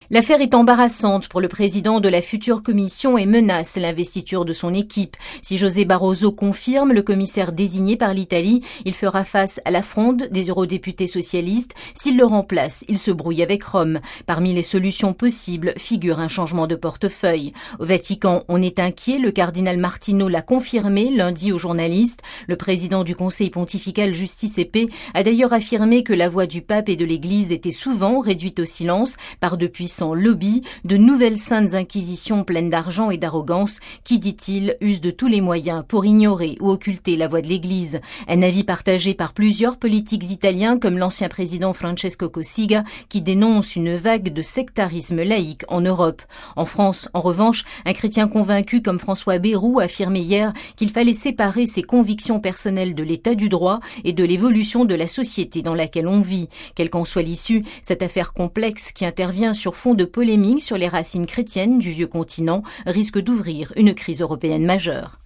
L'affaire est embarrassante pour le président de la future commission et menace l'investiture de son équipe. Si José Barroso confirme le commissaire désigné par l'Italie, il fera face à la fronde des eurodéputés socialistes. S'il le remplace, il se brouille avec Rome. Parmi les solutions possibles figure un changement de portefeuille. Au Vatican, on est inquiet. Le cardinal Martino l'a confirmé lundi aux journalistes. Le président du Conseil pontifical Justice et Paix a d'ailleurs affirmé que la voix du pape et de l'Église était souvent réduite au silence par de puissants lobby, de nouvelles saintes inquisitions pleines d'argent et d'arrogance qui, dit-il, usent de tous les moyens pour ignorer ou occulter la voix de l'Église. Un avis partagé par plusieurs politiques italiens comme l'ancien président Francesco Cossiga qui dénonce une vague de sectarisme laïque en Europe. En France, en revanche, un chrétien convaincu comme François Bayrou affirmait hier qu'il fallait séparer ses convictions personnelles de l'état du droit et de l'évolution de la société dans laquelle on vit. Quelle qu'en soit l'issue, cette affaire complexe qui intervient sur fond de polémique sur les racines chrétiennes du vieux continent risque d'ouvrir une crise européenne majeure.